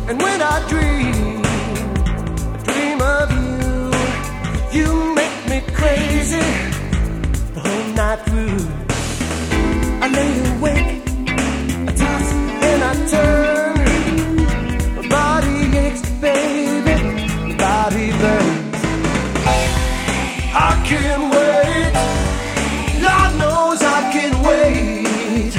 And when I dream of you, you make me crazy the whole night through. I lay awake, I toss and I turn. My body aches, baby, my body burns. I can't wait, Lord knows I can't wait.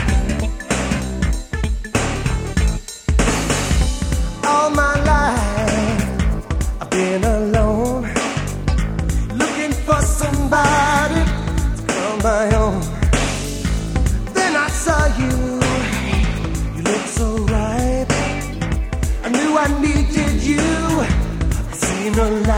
All my life I've been alone, looking for somebody to call my own. Then I saw you, you looked so right. I knew I needed you, I seen a light.